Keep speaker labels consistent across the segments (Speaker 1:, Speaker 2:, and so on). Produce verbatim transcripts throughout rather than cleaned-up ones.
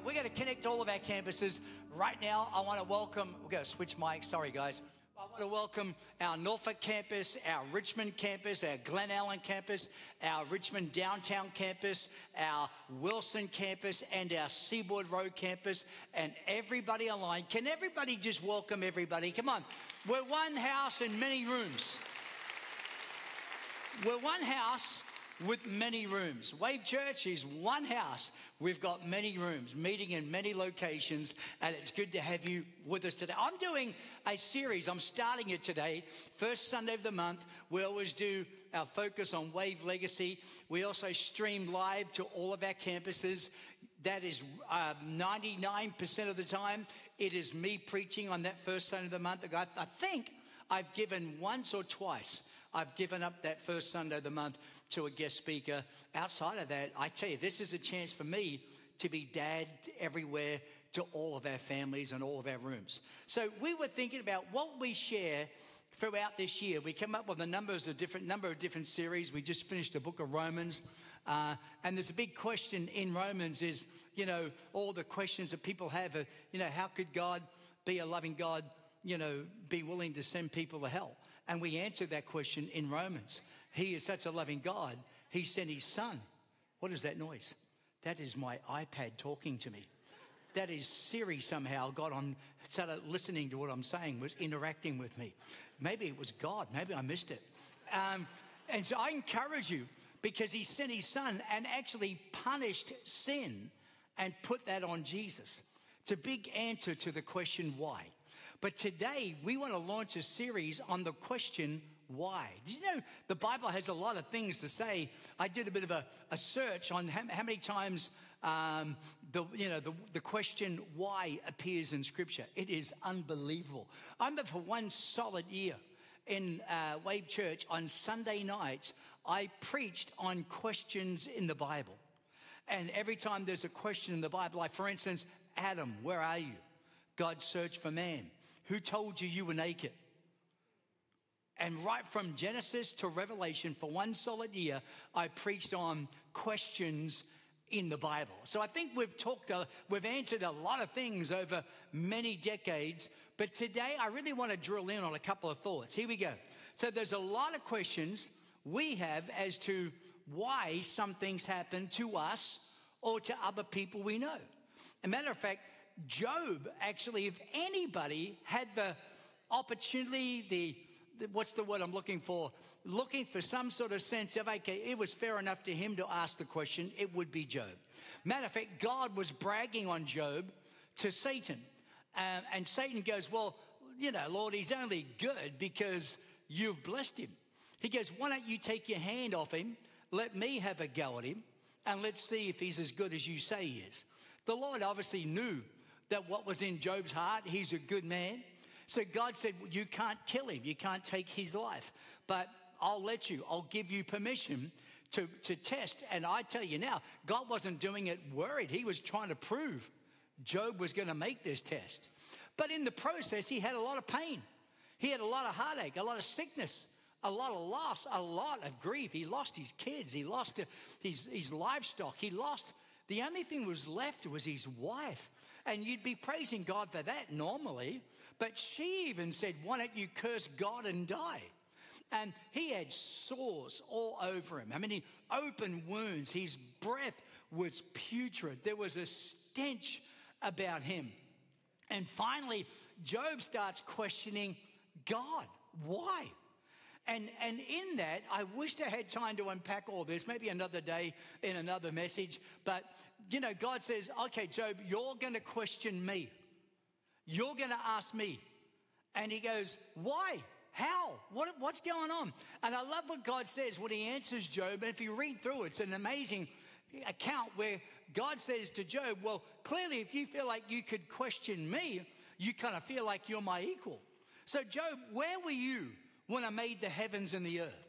Speaker 1: we're going to connect all of our campuses. Right now, I want to welcome, we're going to switch mics, sorry guys. I want to welcome our Norfolk campus, our Richmond campus, our Glen Allen campus, our Richmond downtown campus, our Wilson campus, and our Seaboard Road campus, and everybody online. Can everybody just welcome everybody? Come on. We're one house and many rooms. We're one house with many rooms. Wave Church is one house. We've got many rooms, meeting in many locations, and it's good to have you with us today. I'm doing a series. I'm starting it today, first Sunday of the month. We always do our focus on Wave Legacy. We also stream live to all of our campuses. That is uh, ninety-nine percent of the time, it is me preaching on that first Sunday of the month. I, I think I've given once or twice. I've given up that first Sunday of the month to a guest speaker. Outside of that, I tell you, this is a chance for me to be dad everywhere to all of our families and all of our rooms. So we were thinking about what we share throughout this year. We came up with a numbers of different number of different series. We just finished the book of Romans, uh, and there's a big question in Romans is, you know, all the questions that people have. Uh, you know, how could God be a loving God? You know, be willing to send people to hell? And we answered that question in Romans. He is such a loving God. He sent his son. What is that noise? That is my iPad talking to me. That is Siri somehow got on, started listening to what I'm saying, was interacting with me. Maybe it was God. Maybe I missed it. Um, and so I encourage you, because he sent his son and actually punished sin and put that on Jesus. It's a big answer to the question why. But today, we want to launch a series on the question, why? Did you know the Bible has a lot of things to say? I did a bit of a, a search on how, how many times um, the, you know, the, the question why appears in Scripture. It is unbelievable. I remember for one solid year in uh, Wave Church, on Sunday nights, I preached on questions in the Bible. And every time there's a question in the Bible, like for instance, Adam, where are you? God searched for man. Who told you you were naked? And right from Genesis to Revelation, for one solid year, I preached on questions in the Bible. So I think we've talked, uh, we've answered a lot of things over many decades. But today, I really want to drill in on a couple of thoughts. Here we go. So there's a lot of questions we have as to why some things happen to us or to other people we know. As a matter of fact, Job, actually, if anybody had the opportunity, the, the, what's the word I'm looking for? Looking for some sort of sense of, okay, it was fair enough to him to ask the question, it would be Job. Matter of fact, God was bragging on Job to Satan. Um, and Satan goes, well, you know, Lord, he's only good because you've blessed him. He goes, why don't you take your hand off him, let me have a go at him, and let's see if he's as good as you say he is. The Lord obviously knew that what was in Job's heart, he's a good man. So God said, well, you can't kill him. You can't take his life. But I'll let you. I'll give you permission to, to test. And I tell you now, God wasn't doing it worried. He was trying to prove Job was going to make this test. But in the process, he had a lot of pain. He had a lot of heartache, a lot of sickness, a lot of loss, a lot of grief. He lost his kids. He lost his, his livestock. He lost... The only thing that was left was his wife. And you'd be praising God for that normally. But she even said, why don't you curse God and die? And he had sores all over him. I mean, he open wounds. His breath was putrid. There was a stench about him. And finally, Job starts questioning God. Why? And, and in that, I wish I had time to unpack all this, maybe another day in another message. But, you know, God says, okay, Job, you're going to question me. You're going to ask me. And he goes, why? How? What, what's going on? And I love what God says when he answers Job. And if you read through it, it's an amazing account where God says to Job, well, clearly, if you feel like you could question me, you kind of feel like you're my equal. So, Job, where were you when I made the heavens and the earth?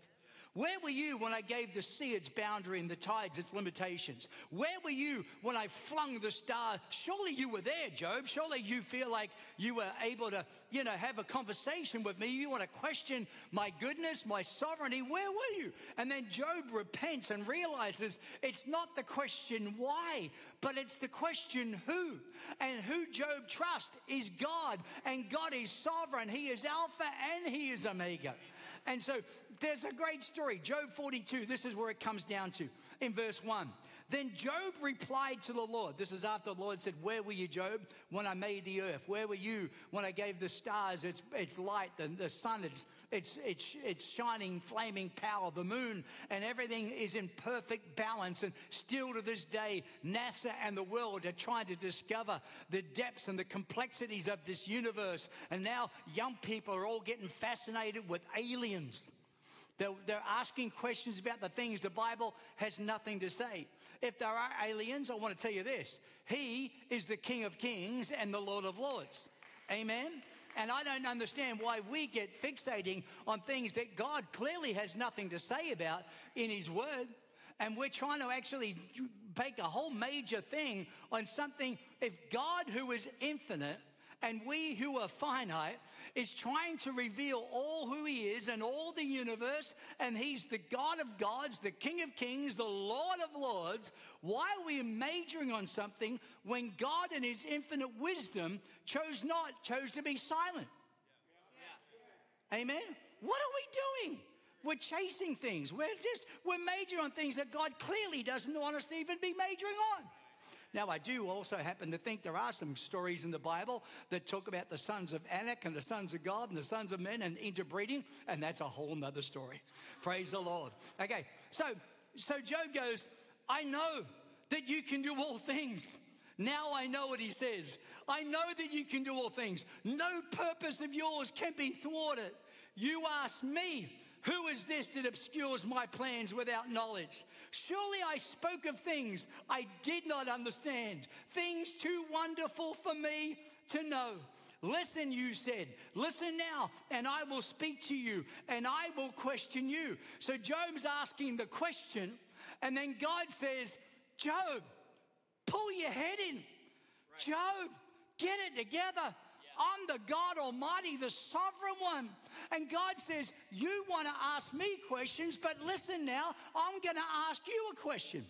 Speaker 1: Where were you when I gave the sea its boundary and the tides its limitations? Where were you when I flung the stars? Surely you were there, Job. Surely you feel like you were able to, you know, have a conversation with me. You want to question my goodness, my sovereignty. Where were you? And then Job repents and realizes it's not the question why, but it's the question who. And who Job trusts is God. And God is sovereign. He is Alpha and he is Omega. And so there's a great story. Job forty-two, this is where it comes down to in verse one. Then Job replied to the Lord. This is after the Lord said, where were you, Job, when I made the earth? Where were you when I gave the stars its, its light, the, the sun, its, its, its, its shining, flaming power, the moon, and everything is in perfect balance. And still to this day, NASA and the world are trying to discover the depths and the complexities of this universe. And now young people are all getting fascinated with aliens. They're, they're asking questions about the things the Bible has nothing to say. If there are aliens, I want to tell you this. He is the King of Kings and the Lord of Lords. Amen? And I don't understand why we get fixating on things that God clearly has nothing to say about in his word. And we're trying to actually make a whole major thing on something. If God, who is infinite, and we who are finite, is trying to reveal all who he is and all the universe, and he's the God of gods, the King of kings, the Lord of lords. Why are we majoring on something when God in his infinite wisdom chose not, chose to be silent? Yeah. Yeah. Amen? What are we doing? We're chasing things. We're just, we're majoring on things that God clearly doesn't want us to even be majoring on. Now, I do also happen to think there are some stories in the Bible that talk about the sons of Anak and the sons of God and the sons of men and interbreeding, and that's a whole nother story. Praise the Lord. Okay, so, so Job goes, I know that you can do all things. Now I know what he says. I know that you can do all things. No purpose of yours can be thwarted. You ask me, who is this that obscures my plans without knowledge? Surely I spoke of things I did not understand, things too wonderful for me to know. Listen, you said, listen now, and I will speak to you, and I will question you. So Job's asking the question, and then God says, Job, pull your head in. Right. Job, get it together. I'm the God Almighty, the sovereign one. And God says, you want to ask me questions, but listen now, I'm going to ask you a question.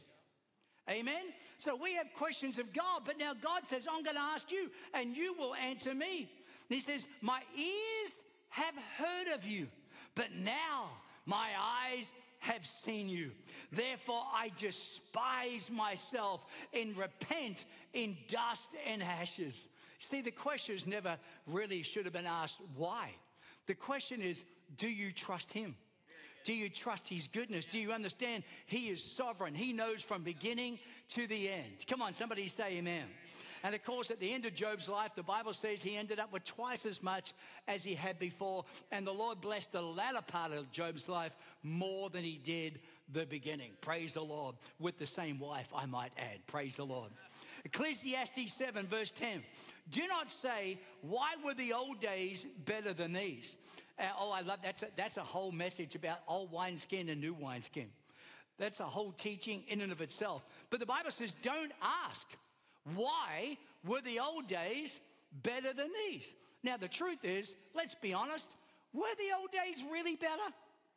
Speaker 1: Amen? So we have questions of God, but now God says, I'm going to ask you, and you will answer me. And he says, my ears have heard of you, but now my eyes have seen you. Therefore, I despise myself and repent in dust and ashes. See, the question is never really should have been asked, why? The question is, do you trust him? Do you trust his goodness? Do you understand he is sovereign? He knows from beginning to the end. Come on, somebody say amen. And of course, at the end of Job's life, the Bible says he ended up with twice as much as he had before. And the Lord blessed the latter part of Job's life more than he did the beginning. Praise the Lord. With the same wife, I might add. Praise the Lord. Ecclesiastes seven, verse ten. Do not say, why were the old days better than these? Uh, oh, I love that's a, that's a whole message about old wineskin and new wineskin. That's a whole teaching in and of itself. But the Bible says, don't ask, why were the old days better than these? Now, the truth is, let's be honest, were the old days really better?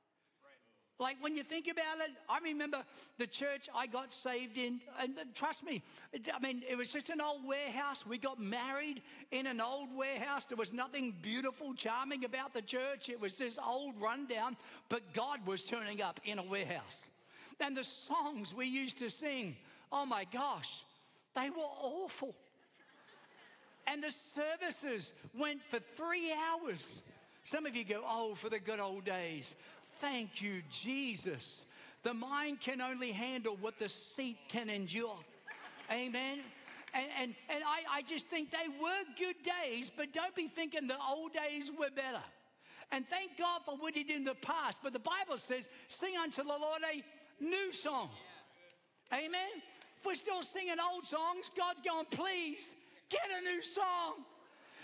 Speaker 1: Like when you think about it, I remember the church I got saved in, and trust me, I mean, it was just an old warehouse. We got married in an old warehouse. There was nothing beautiful, charming about the church. It was this old rundown, but God was turning up in a warehouse. And the songs we used to sing, oh my gosh, they were awful. And the services went for three hours. Some of you go, oh, for the good old days. Thank you, Jesus. The mind can only handle what the seat can endure. Amen. And, and, and I, I just think they were good days, but don't be thinking the old days were better. And thank God for what he did in the past. But the Bible says, sing unto the Lord a new song. Amen. If we're still singing old songs, God's going, please, get a new song.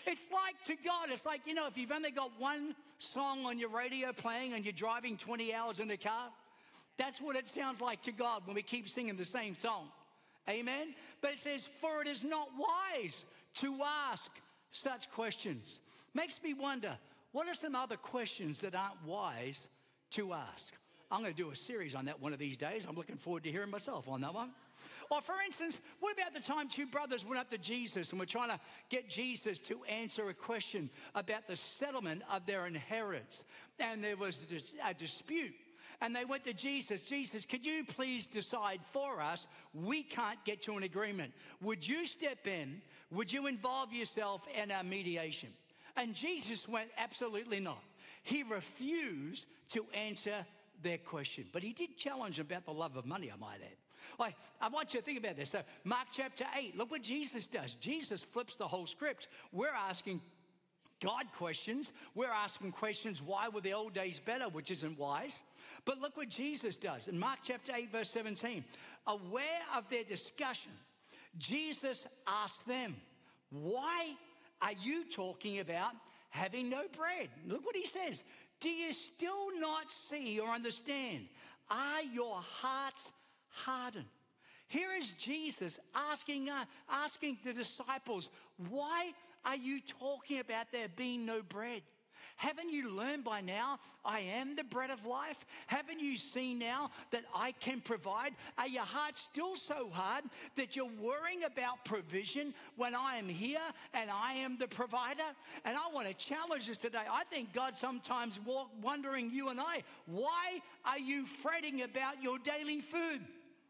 Speaker 1: It's like to God, it's like, you know, if you've only got one song on your radio playing and you're driving twenty hours in the car, that's what it sounds like to God when we keep singing the same song. Amen? But it says, for it is not wise to ask such questions. Makes me wonder, what are some other questions that aren't wise to ask? I'm going to do a series on that one of these days. I'm looking forward to hearing myself on that one. Or for instance, what about the time two brothers went up to Jesus and were trying to get Jesus to answer a question about the settlement of their inheritance? And there was a dispute. And they went to Jesus. Jesus, could you please decide for us? We can't get to an agreement. Would you step in? Would you involve yourself in our mediation? And Jesus went, absolutely not. He refused to answer their question. But he did challenge them about the love of money, I might add. Like, I want you to think about this. So Mark chapter eight, look what Jesus does. Jesus flips the whole script. We're asking God questions. We're asking questions, why were the old days better, which isn't wise. But look what Jesus does. In Mark chapter eight, verse seventeen, aware of their discussion, Jesus asked them, why are you talking about having no bread? Look what he says. Do you still not see or understand? Are your hearts hardened? Here is Jesus asking, uh, asking the disciples, why are you talking about there being no bread? Haven't you learned by now, I am the bread of life? Haven't you seen now that I can provide? Are your hearts still so hard that you're worrying about provision when I am here and I am the provider? And I want to challenge us today. I think God sometimes walk, wondering, you and I, why are you fretting about your daily food?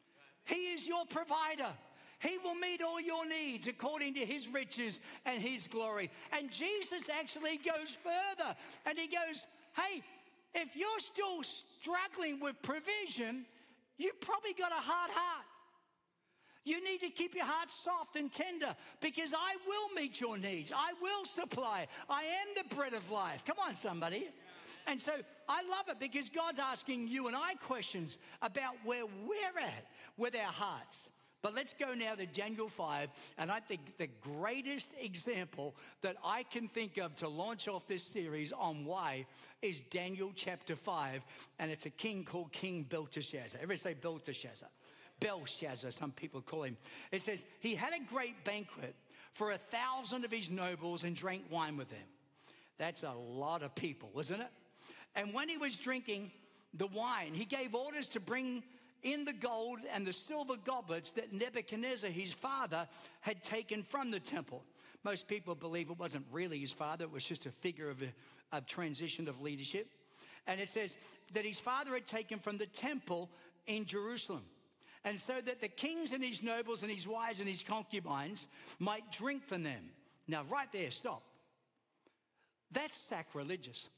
Speaker 1: He is your provider. He will meet all your needs according to his riches and his glory. And Jesus actually goes further and he goes, hey, if you're still struggling with provision, you've probably got a hard heart. You need to keep your heart soft and tender because I will meet your needs. I will supply. I am the bread of life. Come on, somebody. And so I love it because God's asking you and I questions about where we're at with our hearts. But let's go now to Daniel five, and I think the greatest example that I can think of to launch off this series on why is Daniel chapter five, and it's a king called King Belteshazzar. Everybody say Belteshazzar. Belshazzar, some people call him. It says, he had a great banquet for a thousand of his nobles and drank wine with them. That's a lot of people, isn't it? And when he was drinking the wine, he gave orders to bring in the gold and the silver goblets that Nebuchadnezzar, his father, had taken from the temple. Most people believe it wasn't really his father. It was just a figure of, a, of transition of leadership. And it says that his father had taken from the temple in Jerusalem. And so that the kings and his nobles and his wives and his concubines might drink from them. Now, right there, stop. That's sacrilegious.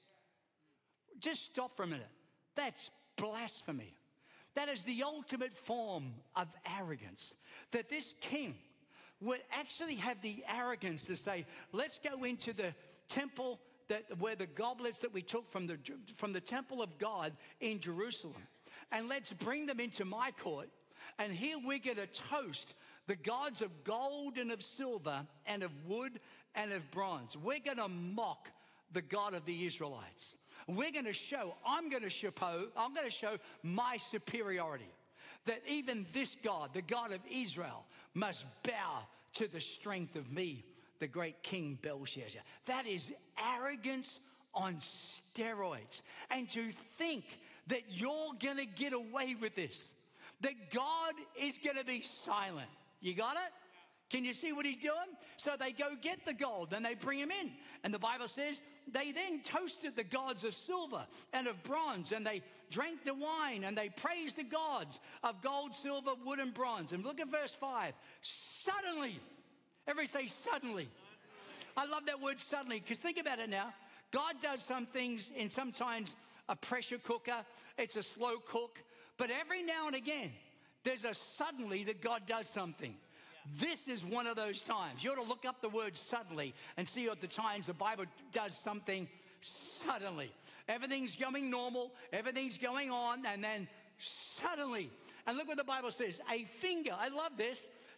Speaker 1: Just stop for a minute. That's blasphemy. That is the ultimate form of arrogance. That this king would actually have the arrogance to say, let's go into the temple that where the goblets that we took from the, from the temple of God in Jerusalem, and let's bring them into my court. And here we're going to toast the gods of gold and of silver and of wood and of bronze. We're going to mock the God of the Israelites. We're going to show, I'm going to show, I'm going to show my superiority. That even this God, the God of Israel, must bow to the strength of me, the great King Belshazzar. That is arrogance on steroids. And to think that you're going to get away with this, that God is going to be silent. You got it? Can you see what he's doing? So they go get the gold, then they bring him in. And the Bible says they then toasted the gods of silver and of bronze, and they drank the wine, and they praised the gods of gold, silver, wood, and bronze. And look at verse five. Suddenly, everybody say suddenly. I love that word suddenly, because think about it now. God does some things in sometimes a pressure cooker. It's a slow cook. But every now and again, there's a suddenly that God does something. This is one of those times. You ought to look up the word suddenly and see at the times the Bible does something suddenly. Everything's going normal. Everything's going on. And then suddenly. And look what the Bible says. A finger. I love this.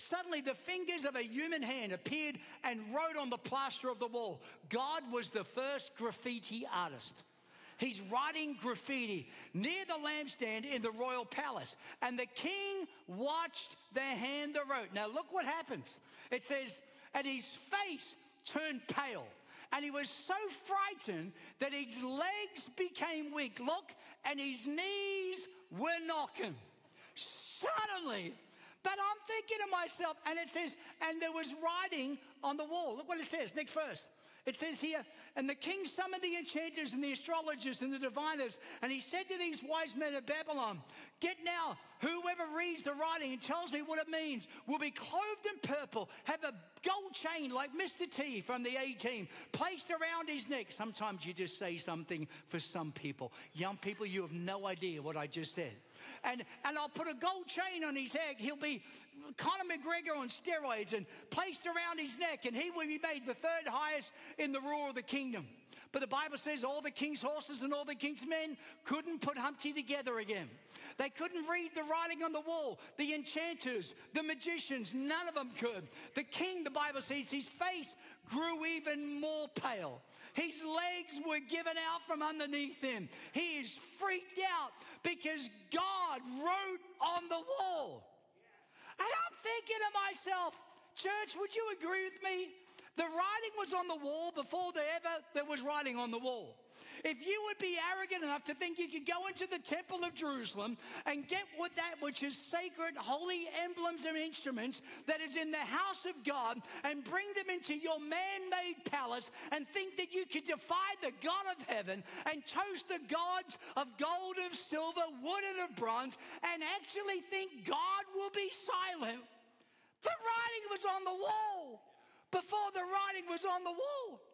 Speaker 1: suddenly the fingers of a human hand appeared and wrote on the plaster of the wall. God was the first graffiti artist. He's writing graffiti near the lampstand in the royal palace. And the king watched the hand that wrote. Now look what happens. It says, and his face turned pale. And he was so frightened that his legs became weak. Look, and his knees were knocking. Suddenly, but I'm thinking to myself, and it says, and there was writing on the wall. Look what it says, next verse. It says here, and the king summoned the enchanters and the astrologers and the diviners, and he said to these wise men of Babylon, get now, whoever reads the writing and tells me what it means will be clothed in purple, have a gold chain like Mister T from the A-Team placed around his neck. Sometimes you just say something for some people. Young people, you have no idea what I just said. And, and I'll put a gold chain on his head. He'll be Conor McGregor on steroids and placed around his neck, and he will be made the third highest in the roar of the kingdom. But the Bible says all the king's horses and all the king's men couldn't put Humpty together again. They couldn't read the writing on the wall. The enchanters, the magicians, none of them could. The king, the Bible says, his face grew even more pale. His legs were given out from underneath him. He is freaked out because God wrote on the wall. And I'm thinking to myself, church, would you agree with me? The writing was on the wall before there ever there was writing on the wall. If you would be arrogant enough to think you could go into the temple of Jerusalem and get with that which is sacred, holy emblems and instruments that is in the house of God and bring them into your man-made palace and think that you could defy the God of heaven and toast the gods of gold, of silver, wood, and of bronze and actually think God will be silent, the writing was on the wall before the writing was on the wall.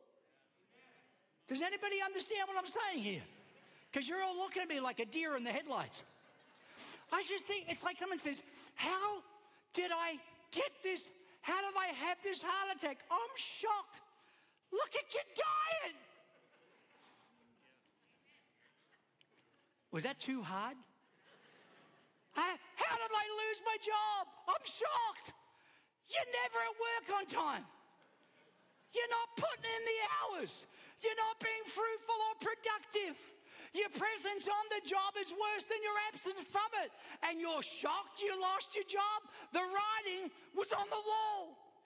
Speaker 1: Does anybody understand what I'm saying here? Because you're all looking at me like a deer in the headlights. I just think it's like someone says, how did I get this? How did I have this heart attack? I'm shocked. Look at you dying. Was that too hard? I, how did I lose my job? I'm shocked. You're never at work on time. You're not putting in the hours. You're not being fruitful or productive. Your presence on the job is worse than your absence from it. And you're shocked you lost your job. The writing was on the wall.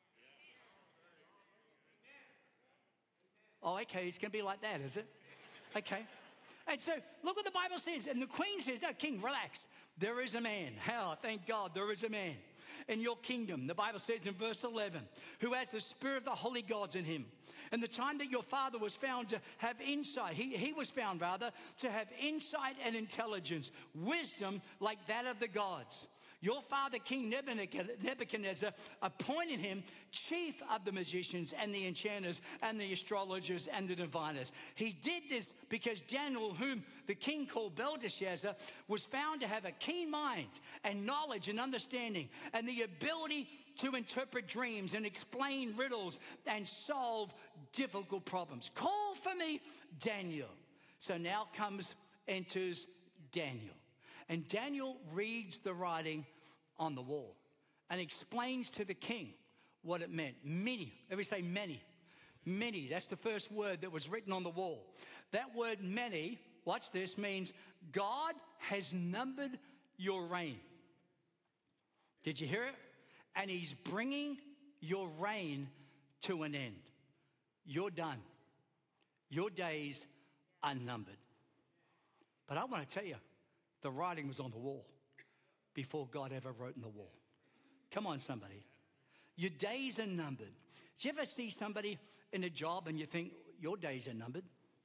Speaker 1: Oh, okay, it's going to be like that, is it? Okay. And so, look what the Bible says. And the queen says, no, king, relax. There is a man. Hell, thank God there is a man in your kingdom. The Bible says in verse eleven, who has the spirit of the holy gods in him. And the time that your father was found to have insight, he, he was found rather to have insight and intelligence, wisdom like that of the gods. Your father, King Nebuchadnezzar, appointed him chief of the magicians and the enchanters and the astrologers and the diviners. He did this because Daniel, whom the king called Belteshazzar, was found to have a keen mind and knowledge and understanding and the ability to interpret dreams and explain riddles and solve difficult problems. Call for me Daniel. So now comes, enters Daniel. And Daniel reads the writing on the wall and explains to the king what it meant. Many, everybody say many. Many, that's the first word that was written on the wall. That word many, watch this, means God has numbered your reign. Did you hear it? And he's bringing your reign to an end. You're done. Your days are numbered. But I want to tell you, the writing was on the wall before God ever wrote in the wall. Come on, somebody. Your days are numbered. Do you ever see somebody in a job and you think, your days are numbered?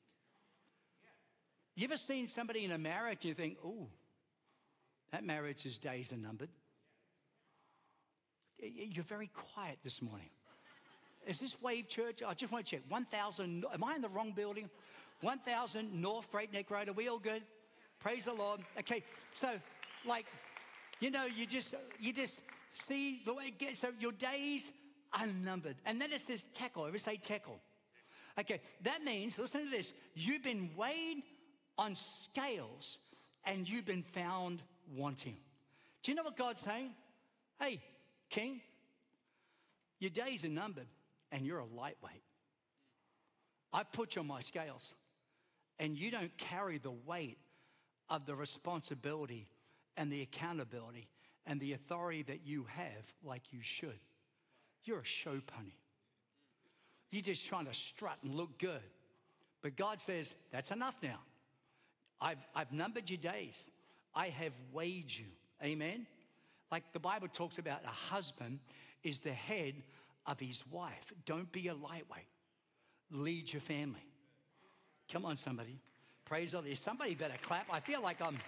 Speaker 1: You ever seen somebody in a marriage and you think, oh, that marriage's days are numbered? You're very quiet this morning. Is this Wave Church? I just want to check. one thousand, am I in the wrong building? one thousand North Great Neck Road. Are we all good? Praise the Lord. Okay, so like, you know, you just you just see the way it gets. So your days are numbered. And then it says tekel. Ever say tekel? Okay, that means, listen to this. You've been weighed on scales and you've been found wanting. Do you know what God's saying? Hey, King, your days are numbered and you're a lightweight. I put you on my scales and you don't carry the weight of the responsibility and the accountability and the authority that you have like you should. You're a show pony. You're just trying to strut and look good. But God says, that's enough now. I've, I've numbered your days. I have weighed you. Amen? Like the Bible talks about, a husband is the head of his wife. Don't be a lightweight. Lead your family. Come on, somebody. Praise the Lord. Somebody better clap. I feel like I'm...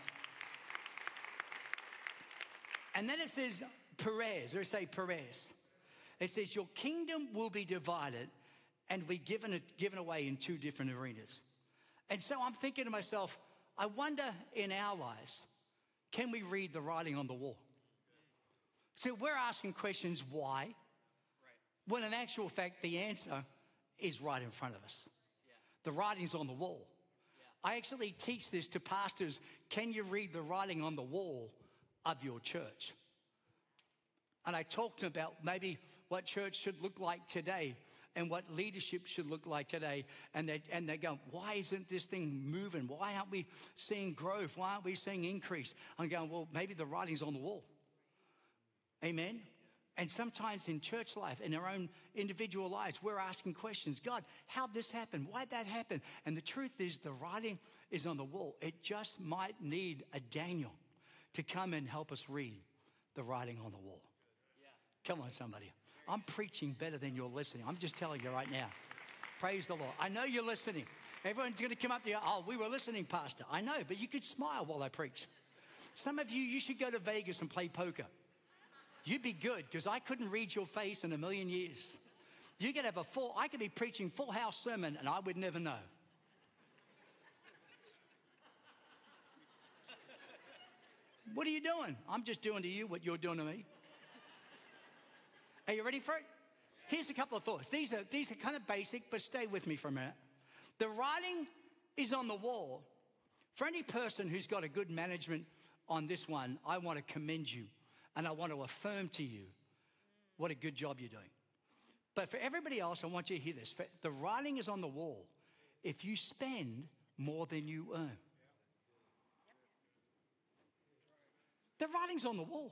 Speaker 1: And then it says Perez, or say Perez. It says your kingdom will be divided and be given, given away in two different arenas. And so I'm thinking to myself, I wonder in our lives, can we read the writing on the wall? So we're asking questions, why? When in actual fact, the answer is right in front of us. The writing's on the wall. I actually teach this to pastors. Can you read the writing on the wall of your church? And I talk to them about maybe what church should look like today and what leadership should look like today. And they, and they go, why isn't this thing moving? Why aren't we seeing growth? Why aren't we seeing increase? I'm going, well, maybe the writing's on the wall. Amen? And sometimes in church life, in our own individual lives, we're asking questions. God, how'd this happen? Why'd that happen? And the truth is the writing is on the wall. It just might need a Daniel to come and help us read the writing on the wall. Come on, somebody. I'm preaching better than you're listening. I'm just telling you right now. Praise the Lord. I know you're listening. Everyone's going to come up to you. Oh, we were listening, Pastor. I know, but you could smile while I preach. Some of you, you should go to Vegas and play poker. You'd be good, because I couldn't read your face in a million years. You could have a full, I could be preaching full house sermon and I would never know. What are you doing? I'm just doing to you what you're doing to me. Are you ready for it? Here's a couple of thoughts. These are, these are kind of basic, but stay with me for a minute. The writing is on the wall. For any person who's got a good management on this one, I want to commend you. And I want to affirm to you what a good job you're doing. But for everybody else, I want you to hear this. The writing is on the wall if you spend more than you earn. The writing's on the wall.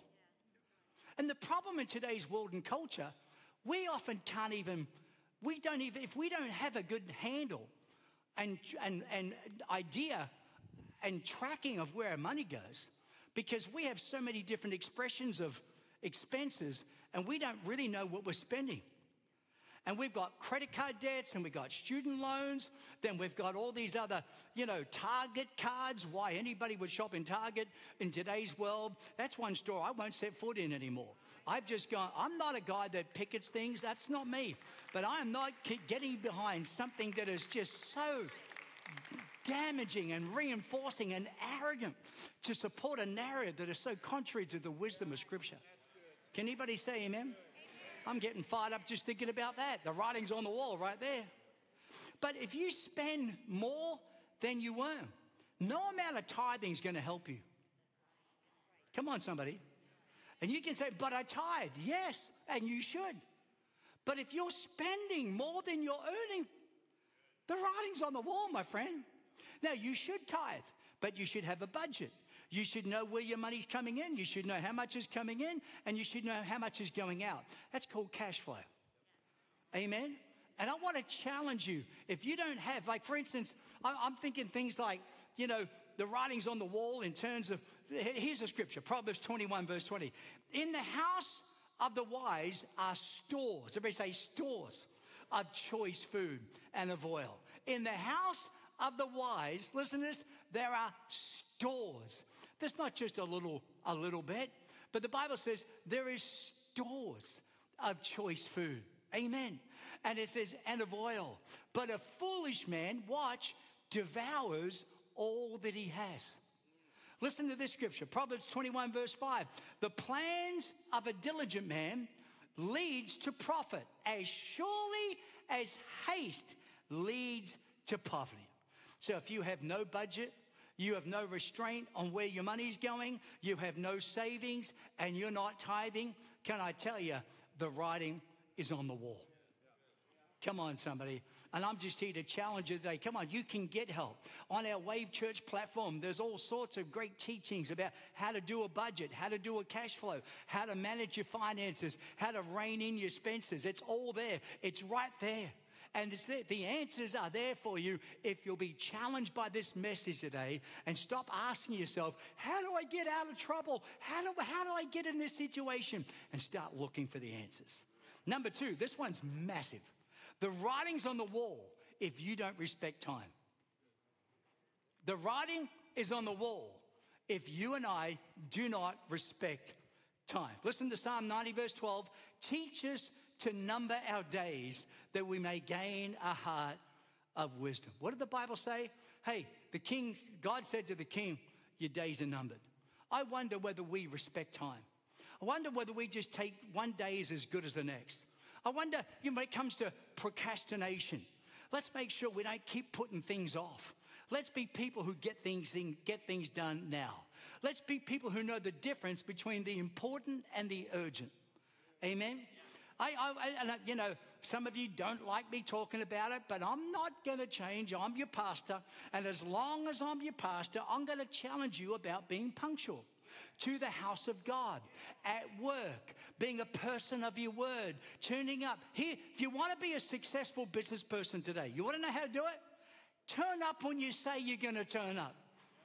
Speaker 1: And the problem in today's world and culture, we often can't even, we don't even, if we don't have a good handle and, and, and idea and tracking of where our money goes, because we have so many different expressions of expenses and we don't really know what we're spending. And we've got credit card debts and we've got student loans. Then we've got all these other, you know, Target cards. Why anybody would shop in Target in today's world. That's one store I won't set foot in anymore. I've just gone, I'm not a guy that pickets things. That's not me. But I am not getting behind something that is just so damaging and reinforcing and arrogant to support a narrative that is so contrary to the wisdom of Scripture. Can anybody say amen? I'm getting fired up just thinking about that. The writing's on the wall right there. But if you spend more than you earn, no amount of tithing is going to help you. Come on, somebody. And you can say, but I tithe. Yes, and you should. But if you're spending more than you're earning, the writing's on the wall, my friend. Now, you should tithe, but you should have a budget. You should know where your money's coming in. You should know how much is coming in, and you should know how much is going out. That's called cash flow. Amen? And I want to challenge you. If you don't have, like, for instance, I'm thinking things like, you know, the writing's on the wall in terms of, here's a scripture, Proverbs twenty-one, verse twenty. In the house of the wise are stores. Everybody say stores of choice food and of oil. In the house of the wise, listen to this, there are stores. There's not just a little, a little bit, but the Bible says there is stores of choice food. Amen. And it says, and of oil. But a foolish man, watch, devours all that he has. Listen to this scripture, Proverbs twenty-one, verse five. The plans of a diligent man leads to profit, as surely as haste leads to poverty. So if you have no budget, You have no restraint on where your money's going. You have no savings, and you're not tithing. Can I tell you, the writing is on the wall. Come on, somebody. And I'm just here to challenge you today. Come on, you can get help. On our Wave Church platform, there's all sorts of great teachings about how to do a budget, how to do a cash flow, how to manage your finances, how to rein in your expenses. It's all there. It's right there. And it's there. The answers are there for you if you'll be challenged by this message today and stop asking yourself, how do I get out of trouble? How do, how do I get in this situation? And start looking for the answers. Number two, this one's massive. The writing's on the wall if you don't respect time. The writing is on the wall if you and I do not respect time. Listen to Psalm ninety, verse twelve. Teach us to number our days that we may gain a heart of wisdom. What did the Bible say? Hey, the king, God said to the king, your days are numbered. I wonder whether we respect time. I wonder whether we just take one day is as good as the next. I wonder, you know, when it comes to procrastination, let's make sure we don't keep putting things off. Let's be people who get things in, get things done now. Let's be people who know the difference between the important and the urgent. Amen? I, I, I, you know, some of you don't like me talking about it, but I'm not going to change. I'm your pastor. And as long as I'm your pastor, I'm going to challenge you about being punctual to the house of God, at work, being a person of your word, turning up. Here, if you want to be a successful business person today, you want to know how to do it? Turn up when you say you're going to turn up.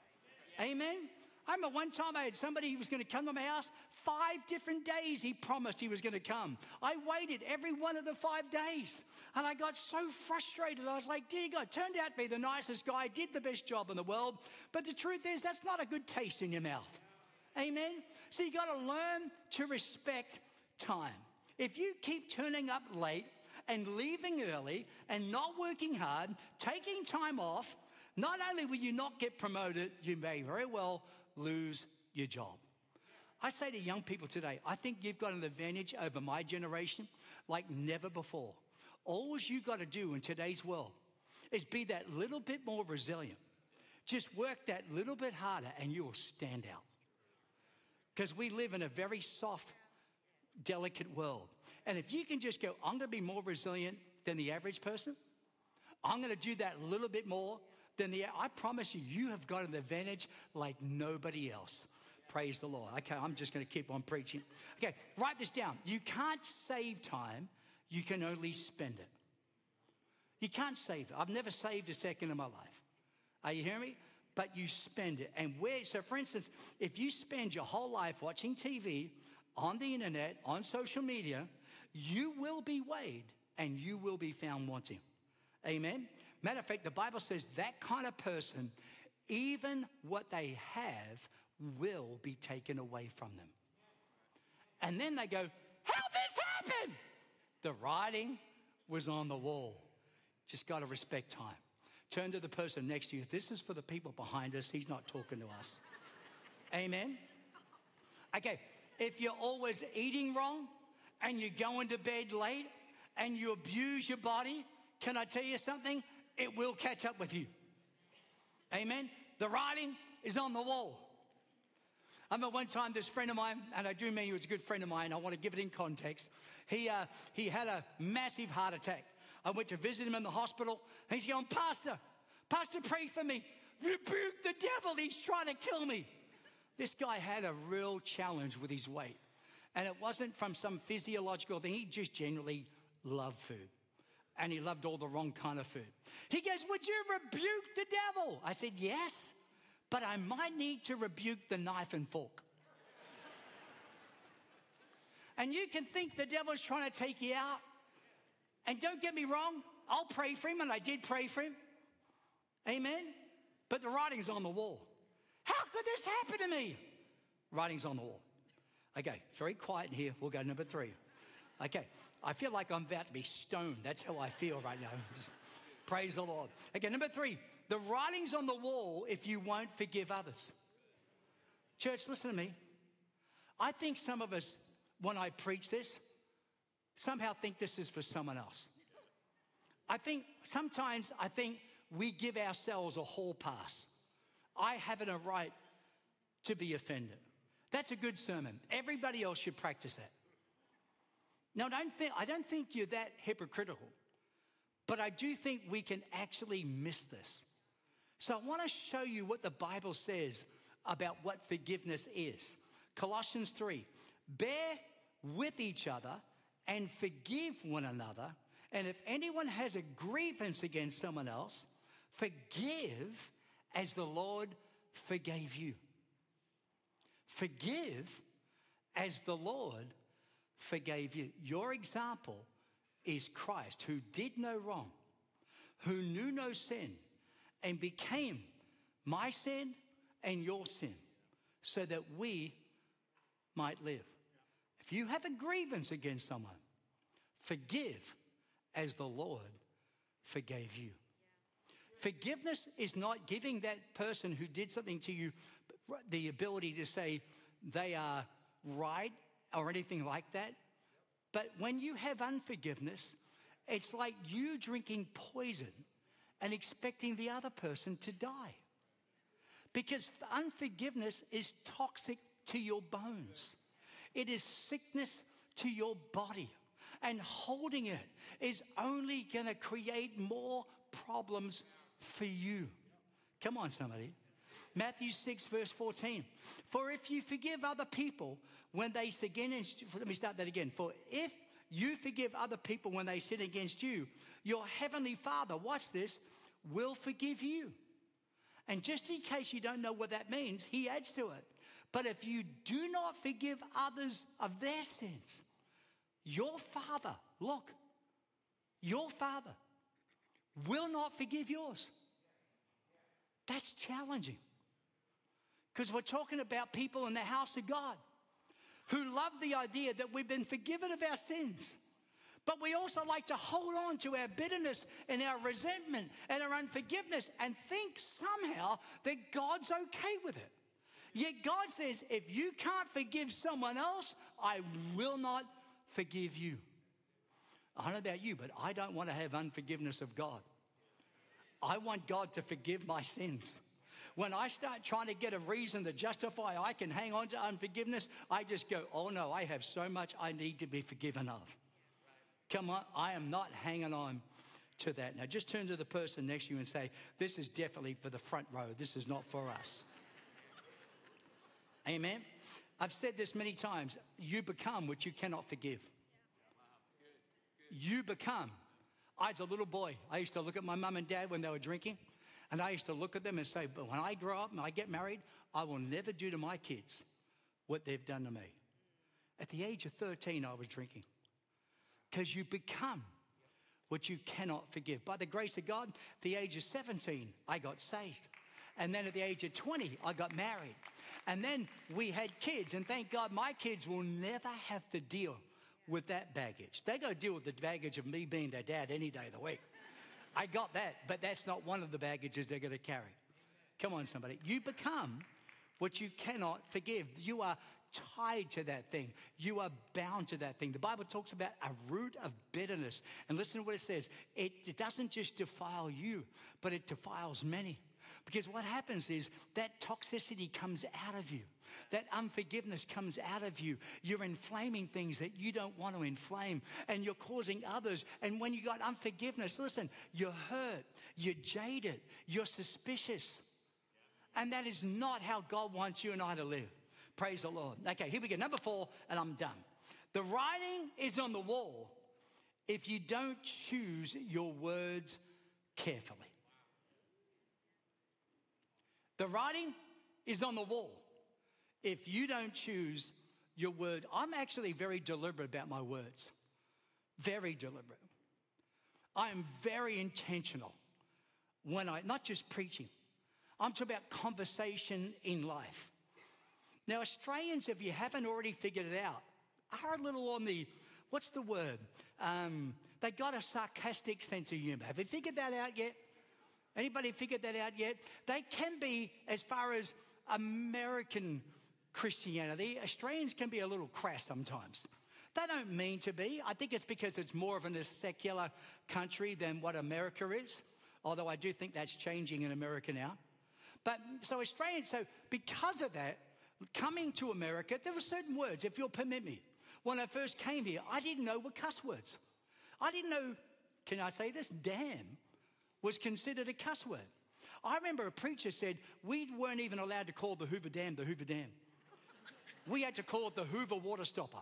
Speaker 1: Amen? I remember one time I had somebody who was going to come to my house. Five different days he promised he was going to come. I waited every one of the five days. And I got so frustrated. I was like, dear God, turned out to be the nicest guy, did the best job in the world. But the truth is, that's not a good taste in your mouth. Amen? So you got to learn to respect time. If you keep turning up late and leaving early and not working hard, taking time off, not only will you not get promoted, you may very well lose your job. I say to young people today, I think you've got an advantage over my generation like never before. All you got to do in today's world is be that little bit more resilient. Just work that little bit harder and you will stand out. Because we live in a very soft, delicate world. And if you can just go, I'm going to be more resilient than the average person. I'm going to do that little bit more than the, I promise you, you have got an advantage like nobody else. Praise the Lord. Okay, I'm just going to keep on preaching. Okay, write this down. You can't save time. You can only spend it. You can't save it. I've never saved a second in my life. Are you hearing me? But you spend it. And where, so for instance, if you spend your whole life watching T V, on the internet, on social media, you will be weighed and you will be found wanting. Amen? Matter of fact, the Bible says that kind of person, even what they have will be taken away from them. And then they go, how'd this happen? The writing was on the wall. Just got to respect time. Turn to the person next to you. This is for the people behind us. He's not talking to us. Amen? Okay, if you're always eating wrong and you're going to bed late and you abuse your body, can I tell you something? It will catch up with you. Amen? The writing is on the wall. I remember one time this friend of mine, and I do mean he was a good friend of mine, I want to give it in context. He, uh, he had a massive heart attack. I went to visit him in the hospital, and he's going, Pastor, Pastor, pray for me. Rebuke the devil. He's trying to kill me. This guy had a real challenge with his weight. And it wasn't from some physiological thing. He just generally loved food. And he loved all the wrong kind of food. He goes, would you rebuke the devil? I said, yes, but I might need to rebuke the knife and fork. And you can think the devil's trying to take you out. And don't get me wrong, I'll pray for him, and I did pray for him. Amen? But the writing's on the wall. How could this happen to me? Writing's on the wall. Okay, very quiet here. We'll go to number three. Okay, I feel like I'm about to be stoned. That's how I feel right now. Just praise the Lord. Okay, number three. The writing's on the wall if you won't forgive others. Church, listen to me. I think some of us, when I preach this, somehow think this is for someone else. I think sometimes I think we give ourselves a hall pass. I haven't a right to be offended. That's a good sermon. Everybody else should practice that. Now, don't think, I don't think you're that hypocritical, but I do think we can actually miss this. So I want to show you what the Bible says about what forgiveness is. Colossians three, bear with each other and forgive one another. And if anyone has a grievance against someone else, forgive as the Lord forgave you. Forgive as the Lord forgave you. Your example is Christ, who did no wrong, who knew no sin, and became my sin and your sin, so that we might live. If you have a grievance against someone, forgive as the Lord forgave you. Forgiveness is not giving that person who did something to you the ability to say they are right or anything like that. But when you have unforgiveness, it's like you drinking poison and expecting the other person to die. Because unforgiveness is toxic to your bones. It is sickness to your body. And holding it is only going to create more problems for you. Come on, somebody. Matthew six, verse fourteen. For if you forgive other people when they sin against you, let me start that again. For if you forgive other people when they sin against you, your heavenly Father, watch this, will forgive you. And just in case you don't know what that means, he adds to it. But if you do not forgive others of their sins, your Father, look, your Father will not forgive yours. That's challenging. Because we're talking about people in the house of God who love the idea that we've been forgiven of our sins. But we also like to hold on to our bitterness and our resentment and our unforgiveness and think somehow that God's okay with it. Yet God says, if you can't forgive someone else, I will not forgive you. I don't know about you, but I don't want to have unforgiveness of God. I want God to forgive my sins. When I start trying to get a reason to justify I can hang on to unforgiveness, I just go, oh no, I have so much I need to be forgiven of. Come on, I am not hanging on to that. Now just turn to the person next to you and say, this is definitely for the front row. This is not for us. Amen. I've said this many times. You become what you cannot forgive. You become. I was a little boy. I used to look at my mum and dad when they were drinking, and I used to look at them and say, but when I grow up and I get married, I will never do to my kids what they've done to me. At the age of thirteen, I was drinking. Because you become what you cannot forgive. By the grace of God, at the age of seventeen, I got saved. And then at the age of twenty, I got married. And then we had kids. And thank God my kids will never have to deal with that baggage. They go deal with the baggage of me being their dad any day of the week. I got that, but that's not one of the baggages they're going to carry. Come on, somebody. You become what you cannot forgive. You are tied to that thing. You are bound to that thing. The Bible talks about a root of bitterness. And listen to what it says. It, it doesn't just defile you, but it defiles many. Because what happens is that toxicity comes out of you. That unforgiveness comes out of you. You're inflaming things that you don't want to inflame. And you're causing others. And when you got unforgiveness, listen, you're hurt. You're jaded. You're suspicious. And that is not how God wants you and I to live. Praise the Lord. Okay, here we go. Number four, and I'm done. The writing is on the wall if you don't choose your words carefully. The writing is on the wall if you don't choose your word. I'm actually very deliberate about my words. Very deliberate. I am very intentional when I, not just preaching, I'm talking about conversation in life. Now, Australians, if you haven't already figured it out, are a little on the, what's the word? Um, they got a sarcastic sense of humor. Have you figured that out yet? Anybody figured that out yet? They can be, as far as American Christianity, Australians can be a little crass sometimes. They don't mean to be. I think it's because it's more of a secular country than what America is. Although I do think that's changing in America now. But so Australians, so because of that, coming to America, there were certain words, if you'll permit me. When I first came here, I didn't know were cuss words. I didn't know, can I say this? Damn was considered a cuss word. I remember a preacher said we weren't even allowed to call the Hoover Dam the Hoover Dam. We had to call it the Hoover Water Stopper.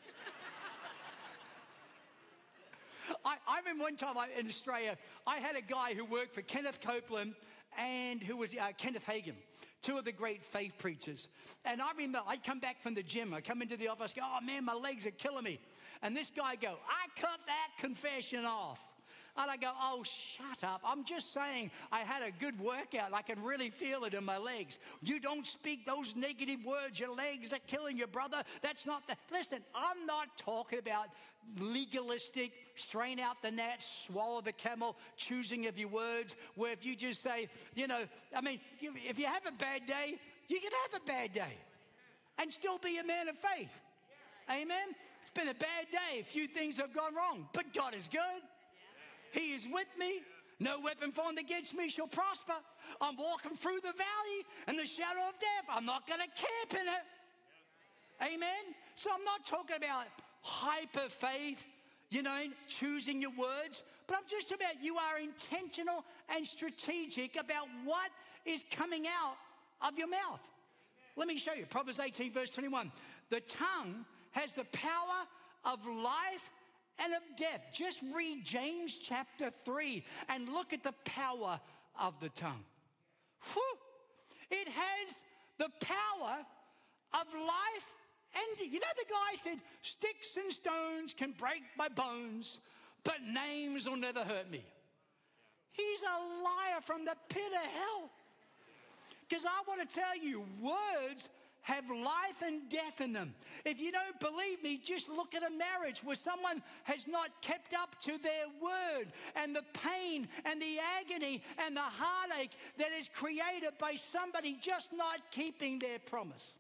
Speaker 1: I, I remember one time I, in Australia, I had a guy who worked for Kenneth Copeland and who was uh, Kenneth Hagin, two of the great faith preachers. And I remember I'd come back from the gym. I come into the office, go, oh man, my legs are killing me. And this guy go, I cut that confession off. And I go, oh, shut up. I'm just saying I had a good workout. I can really feel it in my legs. You don't speak those negative words. Your legs are killing you, brother. That's not the... Listen, I'm not talking about legalistic, strain out the gnat, swallow the camel, choosing of your words, where if you just say, you know, I mean, if you have a bad day, you can have a bad day and still be a man of faith. Amen? It's been a bad day. A few things have gone wrong, but God is good. He is with me. No weapon formed against me shall prosper. I'm walking through the valley and the shadow of death. I'm not going to camp in it. Amen? So I'm not talking about hyper faith, you know, choosing your words. But I'm just about you are intentional and strategic about what is coming out of your mouth. Let me show you. Proverbs eighteen, verse twenty-one. The tongue has the power of life and of death. Just read James chapter three and look at the power of the tongue. Whew. It has the power of life and, you know, the guy said, sticks and stones can break my bones, but names will never hurt me. He's a liar from the pit of hell. Because I want to tell you, words have life and death in them. If you don't believe me, just look at a marriage where someone has not kept up to their word, and the pain and the agony and the heartache that is created by somebody just not keeping their promise.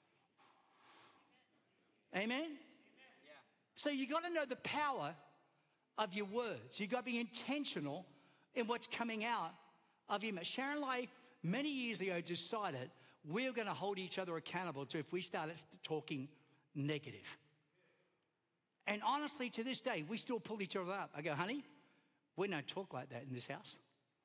Speaker 1: Amen? Amen. Yeah. So you got to know the power of your words. You got to be intentional in what's coming out of your mouth. Sharon and I, many years ago, decided we're going to hold each other accountable to if we started talking negative. And honestly, to this day, we still pull each other up. I go, honey, we don't talk like that in this house.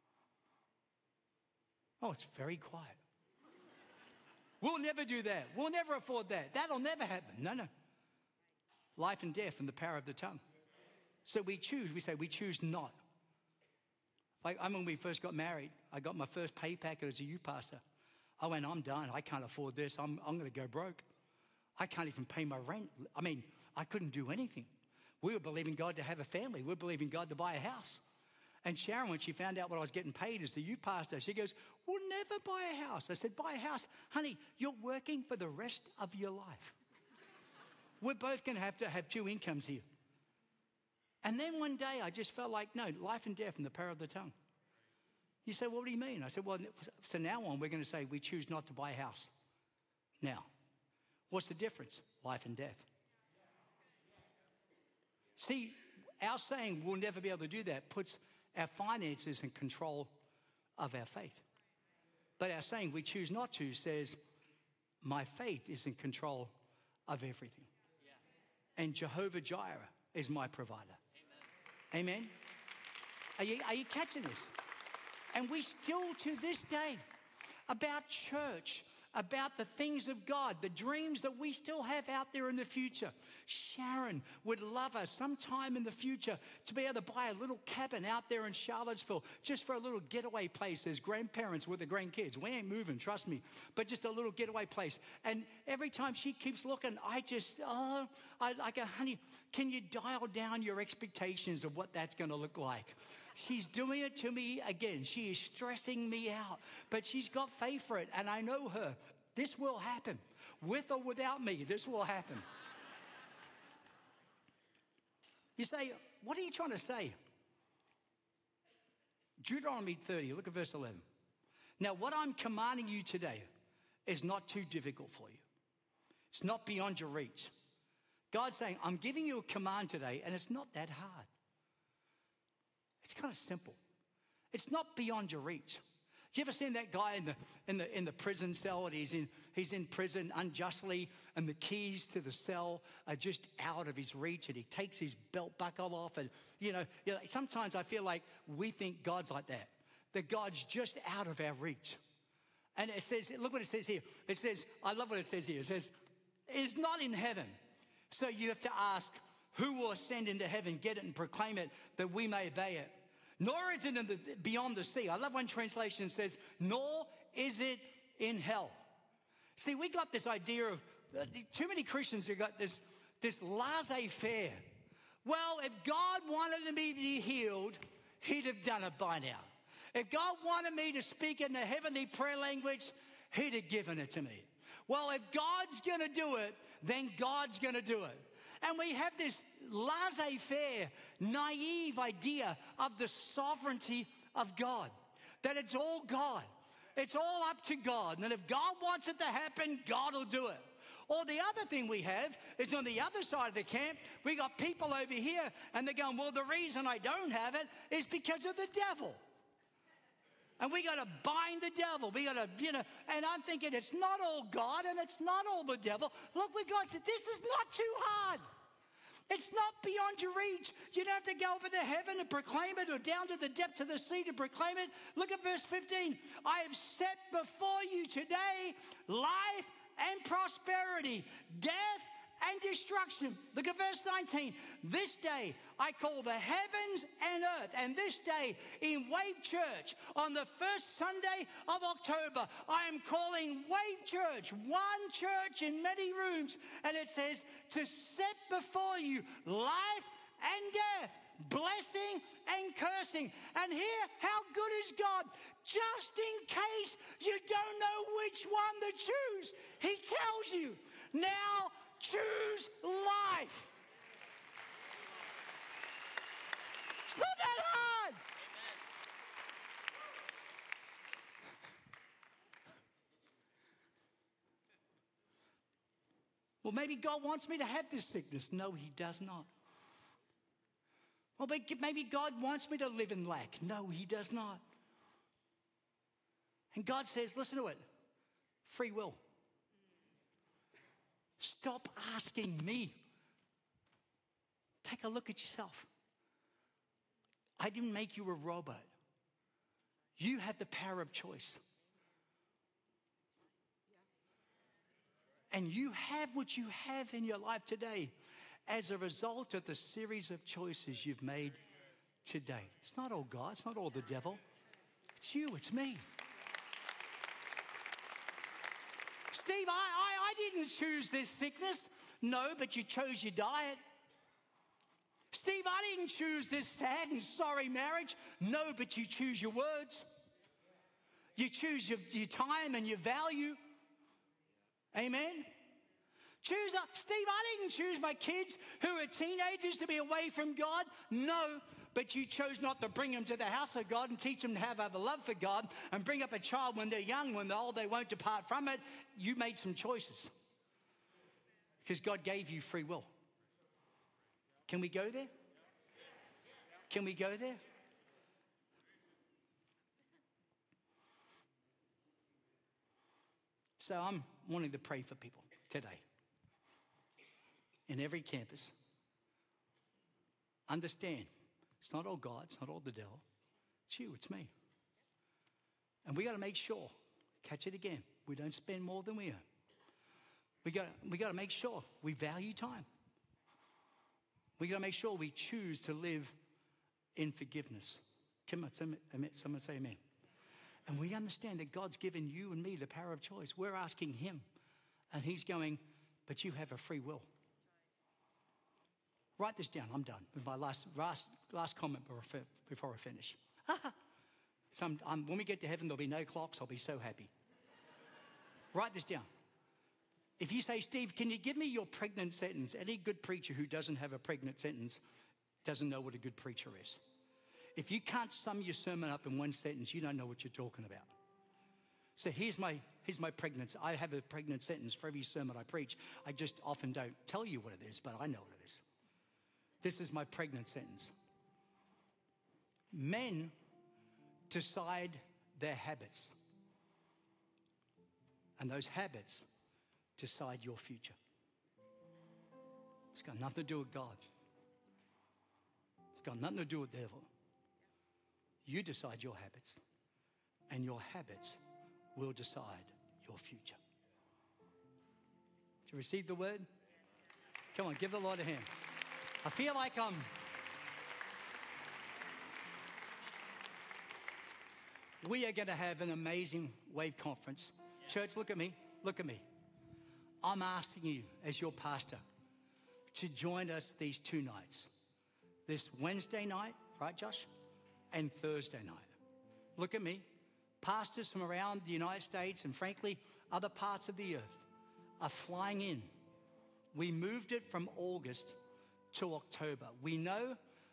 Speaker 1: Oh, it's very quiet. We'll never do that. We'll never afford that. That'll never happen. No, no. Life and death and the power of the tongue. So we choose. We say we choose not. Like I mean, when we first got married, I got my first pay packet as a youth pastor. I went, I'm done. I can't afford this. I'm, I'm going to go broke. I can't even pay my rent. I mean, I couldn't do anything. We were believing God to have a family. We were believing God to buy a house. And Sharon, when she found out what I was getting paid as the youth pastor, she goes, we'll never buy a house. I said, buy a house. Honey, you're working for the rest of your life. We're both going to have to have two incomes here. And then one day I just felt like, no, life and death and the power of the tongue. You say, well, what do you mean? I said, well, so now on, we're going to say we choose not to buy a house. Now, what's the difference? Life and death. See, our saying we'll never be able to do that puts our finances in control of our faith. But our saying we choose not to says my faith is in control of everything. Yeah. And Jehovah Jireh is my provider. Amen. Amen? Are you, are you catching this? And we still, to this day, about church, about the things of God, the dreams that we still have out there in the future. Sharon would love us sometime in the future to be able to buy a little cabin out there in Charlottesville just for a little getaway place as grandparents with the grandkids. We ain't moving, trust me, but just a little getaway place. And every time she keeps looking, I just, oh, I, I go, honey, can you dial down your expectations of what that's going to look like? She's doing it to me again. She is stressing me out, but she's got faith for it, and I know her. This will happen. With or without me, this will happen. You say, what are you trying to say? Deuteronomy thirty, look at verse eleven. Now, what I'm commanding you today is not too difficult for you. It's not beyond your reach. God's saying, I'm giving you a command today, and it's not that hard. It's kind of simple. It's not beyond your reach. Do you ever seen that guy in the in the in the prison cell, and he's in he's in prison unjustly, and the keys to the cell are just out of his reach, and he takes his belt buckle off, and you know, you know, sometimes I feel like we think God's like that, that God's just out of our reach. And it says, look what it says here. It says, I love what it says here. It says, "Is not in heaven." So you have to ask, who will ascend into heaven, get it and proclaim it, that we may obey it? Nor is it in the, beyond the sea. I love one translation says, nor is it in hell. See, we got this idea of, uh, too many Christians have got this, this laissez-faire. Well, if God wanted me to be healed, he'd have done it by now. If God wanted me to speak in the heavenly prayer language, he'd have given it to me. Well, if God's going to do it, then God's going to do it. And we have this laissez-faire, naive idea of the sovereignty of God, that it's all God. It's all up to God. And that if God wants it to happen, God will do it. Or the other thing we have is on the other side of the camp, we got people over here, and they're going, well, the reason I don't have it is because of the devil. And we got to bind the devil. We got to, you know, and I'm thinking it's not all God and it's not all the devil. Look what God said, this is not too hard. It's not beyond your reach. You don't have to go over to heaven and proclaim it, or down to the depths of the sea to proclaim it. Look at verse fifteen. I have set before you today life and prosperity, death and destruction. Look at verse nineteen. This day I call the heavens and earth, and this day in Wave Church on the first Sunday of October, I am calling Wave Church, one church in many rooms, and it says to set before you life and death, blessing and cursing. And here, how good is God? Just in case you don't know which one to choose, he tells you, now choose life. It's not that hard. Well, maybe God wants me to have this sickness. No, he does not. Well, maybe God wants me to live in lack. No, he does not. And God says, listen to it, free will. Stop asking me. Take a look at yourself. I didn't make you a robot. You have the power of choice. And you have what you have in your life today as a result of the series of choices you've made today. It's not all God. It's not all the devil. It's you. It's me. Steve, I, I, I didn't choose this sickness. No, but you chose your diet. Steve, I didn't choose this sad and sorry marriage. No, but you choose your words. You choose your, your time and your value. Amen? Choose up. Steve, I didn't choose my kids who are teenagers to be away from God. No, but you chose not to bring them to the house of God and teach them to have, have a love for God and bring up a child when they're young, when they're old, they won't depart from it. You made some choices because God gave you free will. Can we go there? Can we go there? So I'm wanting to pray for people today in every campus. Understand, it's not all God, it's not all the devil. It's you, it's me. And we got to make sure, catch it again, we don't spend more than we earn. We got we got to make sure we value time. We got to make sure we choose to live in forgiveness. Come on, someone say amen. And we understand that God's given you and me the power of choice. We're asking him, and he's going, but you have a free will. Write this down. I'm done with my last last, last comment before I finish. so I'm, I'm, when we get to heaven, there'll be no clocks. I'll be so happy. Write this down. If you say, Steve, can you give me your pregnant sentence? Any good preacher who doesn't have a pregnant sentence doesn't know what a good preacher is. If you can't sum your sermon up in one sentence, you don't know what you're talking about. So here's my, here's my pregnant. I have a pregnant sentence for every sermon I preach. I just often don't tell you what it is, but I know what it is. This is my pregnant sentence. Men decide their habits. And those habits decide your future. It's got nothing to do with God. It's got nothing to do with the devil. You decide your habits, and your habits will decide your future. Did you receive the word? Come on, give the Lord a hand. I feel like I'm... We are going to have an amazing Wave conference. Church, look at me. Look at me. I'm asking you, as your pastor, to join us these two nights. This Wednesday night, right, Josh? And Thursday night. Look at me. Pastors from around the United States and, frankly, other parts of the earth are flying in. We moved it from August to October. We know,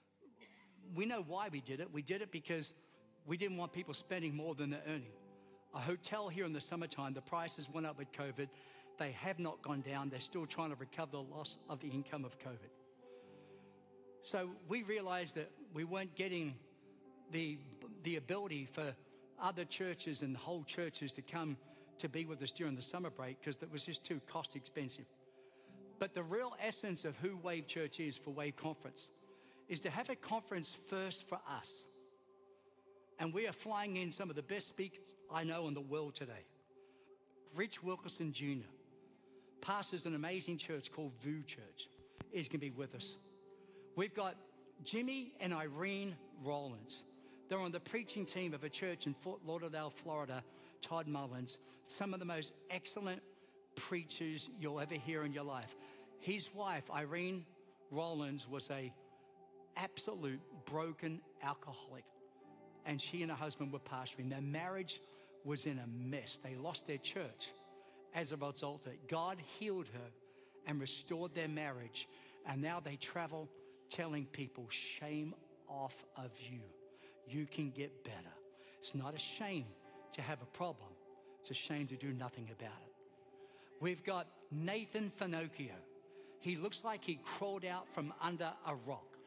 Speaker 1: we know why we did it. We did it because we didn't want people spending more than they're earning. A hotel here in the summertime, the prices went up with COVID. They have not gone down. They're still trying to recover the loss of the income of COVID. So we realized that we weren't getting the, the ability for other churches and whole churches to come to be with us during the summer break because it was just too cost expensive. But the real essence of who Wave Church is for Wave Conference is to have a conference first for us. And we are flying in some of the best speakers I know in the world today. Rich Wilkerson Junior pastors an amazing church called V U Church, is going to be with us. We've got Jimmy and Irene Rollins. They're on the preaching team of a church in Fort Lauderdale, Florida, Todd Mullins. Some of the most excellent preachers you'll ever hear in your life. His wife, Irene Rollins, was a absolute broken alcoholic. And she and her husband were pastoring. Their marriage was in a mess. They lost their church as a result of it. God healed her and restored their marriage. And now they travel telling people, shame off of you. You can get better. It's not a shame to have a problem. It's a shame to do nothing about it. We've got Nathan Finocchio. He looks like he crawled out from under a rock.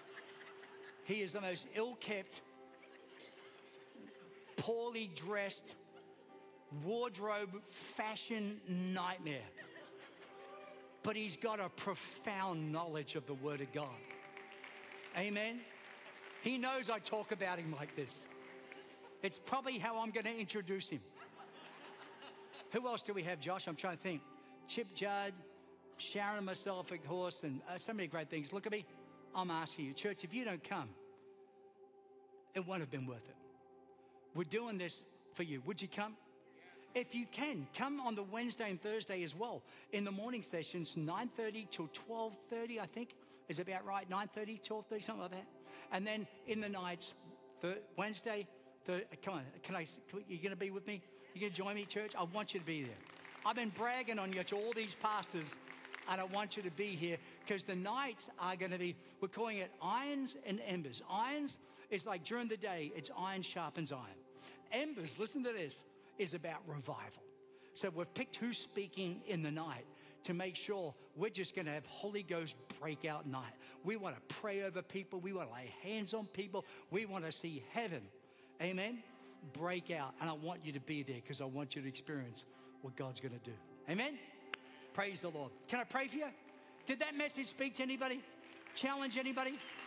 Speaker 1: He is the most ill-kept, poorly dressed, wardrobe fashion nightmare. But he's got a profound knowledge of the Word of God. Amen? He knows I talk about him like this. It's probably how I'm going to introduce him. Who else do we have, Josh? I'm trying to think. Chip Judd, Sharon and myself, of course, and uh, so many great things. Look at me. I'm asking you, church, if you don't come, it won't have been worth it. We're doing this for you. Would you come? If you can, come on the Wednesday and Thursday as well. In the morning sessions, nine thirty till twelve thirty, I think, is about right. nine thirty, twelve thirty, something like that. And then in the nights, th- Wednesday, th- come on, can I, can, you going to be with me? You going to join me, church? I want you to be there. I've been bragging on you to all these pastors, and I want you to be here because the nights are going to be, we're calling it irons and embers. Irons is like during the day, it's iron sharpens iron. Embers, listen to this, is about revival. So we've picked who's speaking in the night to make sure we're just going to have Holy Ghost breakout night. We want to pray over people. We want to lay hands on people. We want to see heaven, amen, break out. And I want you to be there because I want you to experience what God's going to do. Amen? Praise the Lord. Can I pray for you? Did that message speak to anybody? Challenge anybody?